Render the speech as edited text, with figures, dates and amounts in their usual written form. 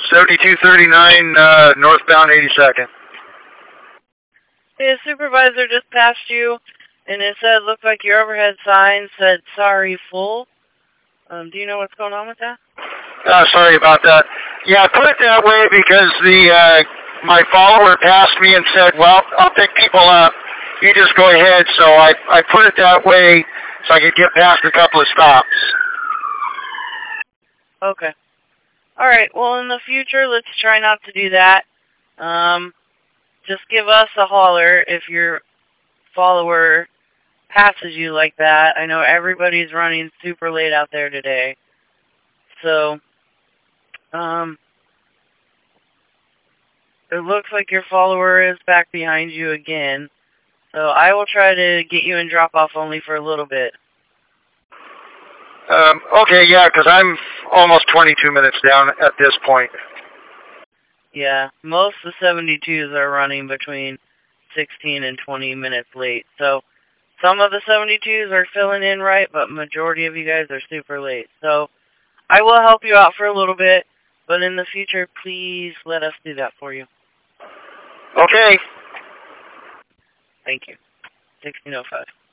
7239 northbound 82nd. Hey, a supervisor just passed you, and it said, looked like your overhead sign said, sorry, full. Do you know what's going on with that? Sorry about that. Yeah, I put it that way because my follower passed me and said, well, I'll pick people up. You just go ahead. So I put it that way so I could get past a couple of stops. Okay. All right. Well, in the future, let's try not to do that. Just give us a holler if your follower passes you like that. I know everybody's running super late out there today. So, it looks like your follower is back behind you again. So I will try to get you in drop-off only for a little bit. Okay, yeah, because I'm almost 22 minutes down at this point. Yeah, most of the 72s are running between 16 and 20 minutes late. So some of the 72s are filling in right, but majority of you guys are super late. So I will help you out for a little bit, but in the future, please let us do that for you. Okay. Thank you. 1605.